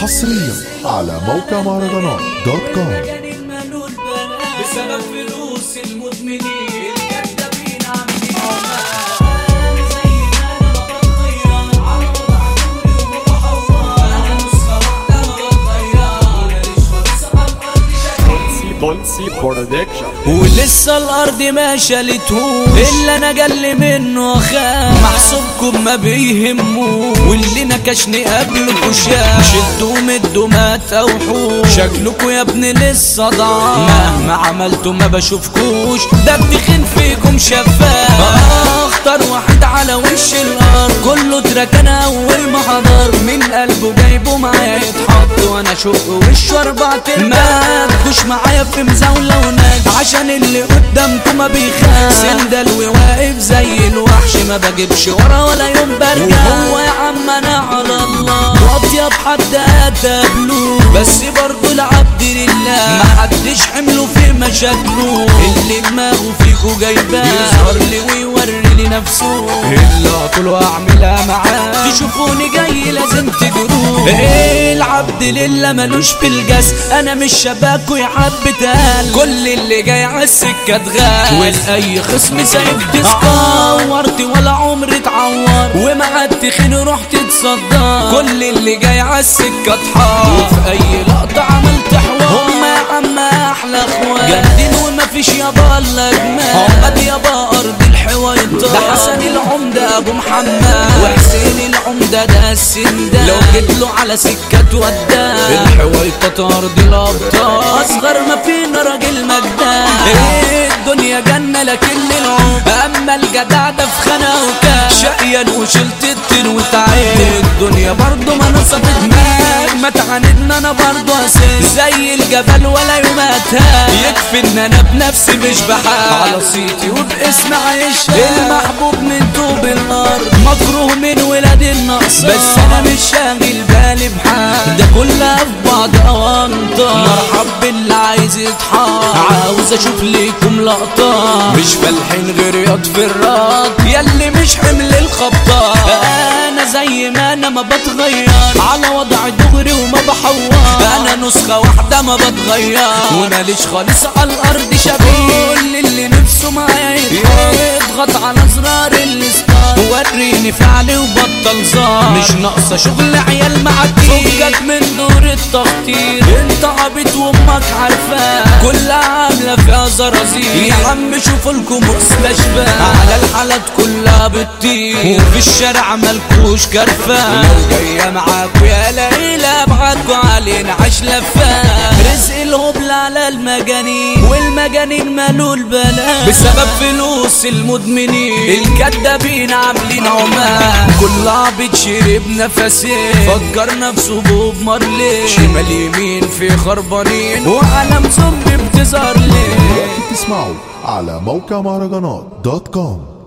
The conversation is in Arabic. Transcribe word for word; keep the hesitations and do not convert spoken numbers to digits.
حصريا على موقع مهرجانات دوت كوم. بسبب فلوس المدمنين الكدابين عاملين ولسه الارض ما شالتهوش الا انا جل منه اخاف محسوبكم ما بيهموش واللي نكشني قبلكوا شاف شدوا مدوا ما توحوش شكلكوا يا ابني لسه ضعاف مهما عملتوا ما بشوفكوش ده التخين فيكم شفاف اختار واحد على وش الارض كله اتركن اول ما حضر من قلبه جايبه معايا يتحط وانا اشق وشه اربع ما تجوش معايا في مزاوله ونادي عشان اللي قدامكم ما بيخاف سندل وواقف زي الوحش ما بجيبش ورا ولا يوم برجع وهو يا عم انا على الله واطيب حد قابله بس برضه العبد لله محدش حمله في مشاكله اللي دماغه فيكو جايباه يظهر لي ويوري لي نفسه الا طول اعملها معاه تشوفوني جاي لازم تجروه ايه العبد لله ملوش في الجس انا مش شباكو يا حبتال كل اللي جاي عالسكه اتغاب والاي خصم سايب تسكورت ولا عمري اتعور ومع التخين رحت اتصدى كل اللي جاي عالسكه اتحار وفي اي لقطه عملت حوار هما يا عم احلى اخوات جامدين ومفيش يابا الا جمال عقد يابا ارض الحويطه ده حسن العمده ابو محمد وحسين العمده ده السندان لو جيتله على سكه وداه الحويطه ارض الابطال اصغر ما فينا راجل مجدان ايه الدنيا جنه لكن العمر اما الجدع ده في خانه وكان شقيان وشلت التين وتعين الدنيا برضه ما نصبت ماك ما تعاندنا انا برضه اساس زي الجبل ولا يوم اتهان يكفي ان انا بنفسي مش بحال على صيتي وباسم عايشها المحبوب من طوب الارض مكروه من ولاد النقص بس انا مش شاغل بالي بحال ده كلها في بعض اوانطه مرحب باللي عايز يتحار عاوز اشوف ليكم لقطه مش فالحين غير ياض في الراض ياللي مش حمل الخبطه انا زي ما انا ما بتغير على وضع دغري وما بحور انا نسخه واحده ما بتغير وماليش خالص على الارض شبيه كل اللي نفسه معايا يضغط على زرار الستار وريني فعلي وبطل زار مش ناقصه شغل عيال معاكي فكك من دور التخطيط انت عبيط وامك عارفاه كلها عامله فيها زرازير يا عم شوفوا لكم مستشفى على الحالات كلها بتطير وفي الشارع مالكوش كرفان لو جايه معاكوا يا ليلى ابعتكوا علينا عش لفاه رزق الهبل على المجانين والمجانين مالوا البلاء بسبب فلوس المدمنين الكدابين عاملين عمان كل عبيد شرب نفسين فكر نفسه بوب مارلي شمال يمين في خربانين وعالم زومبي بتظهر ليه تسمعوا على موقع مهرجانات دوت كوم.